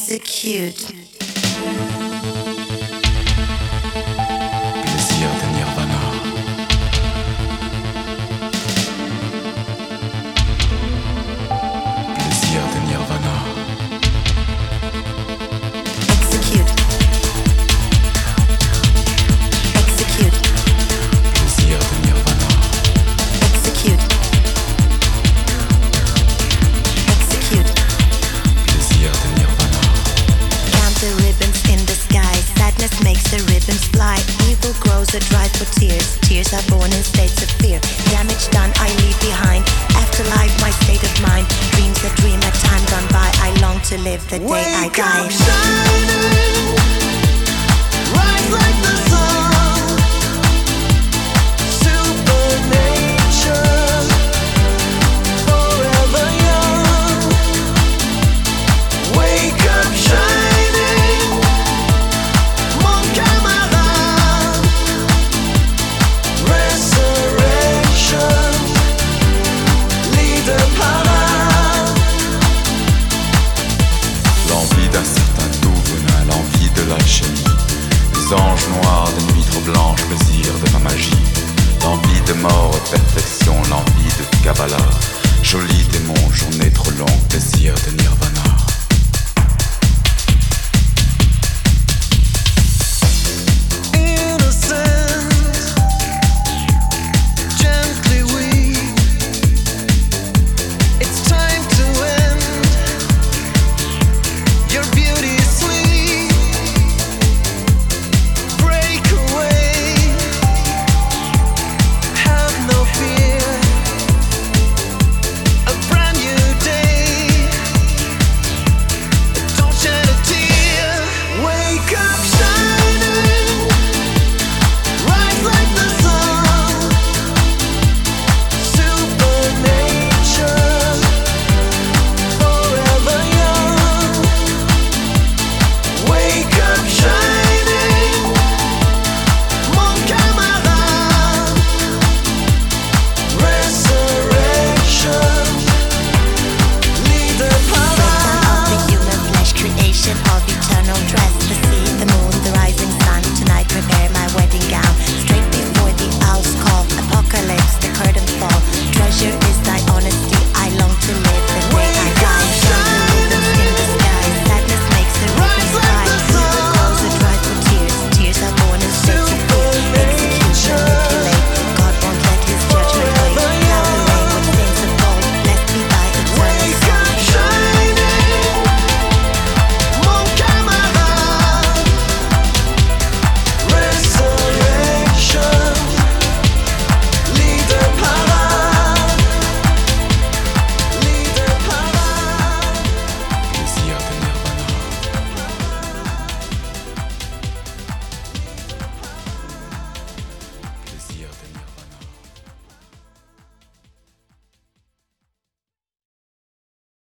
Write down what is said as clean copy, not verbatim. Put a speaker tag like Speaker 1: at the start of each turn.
Speaker 1: Execute.
Speaker 2: Plaisir de Nirvana. Plaisir de Nirvana.
Speaker 1: Execute. Execute.
Speaker 2: Plaisir de Nirvana.
Speaker 1: Execute. Execute.
Speaker 2: Plaisir de Nirvana.
Speaker 1: Count the ribbons in the sky. Sadness makes the ribbons fly. Evil grows a drive for tears. Tears are born in states of fear. Damage done, I leave behind. Afterlife, my state of mind. Dreams that dream at time gone by. I long to live the day I
Speaker 3: Wake
Speaker 1: die.
Speaker 3: up shining, rise like the sun. Supernature, forever young. Wake up shining, mon camarade. Resurrection, leader parade.
Speaker 2: L'envie d'un certain doux venin, l'envie de l'alchimie. Les anges noirs de nuit trop blanche, plaisir de ma magie. L'envie de mort, perfection, l'envie de Kabbalah. Joli démon, journée trop longue, plaisir de Nirvana.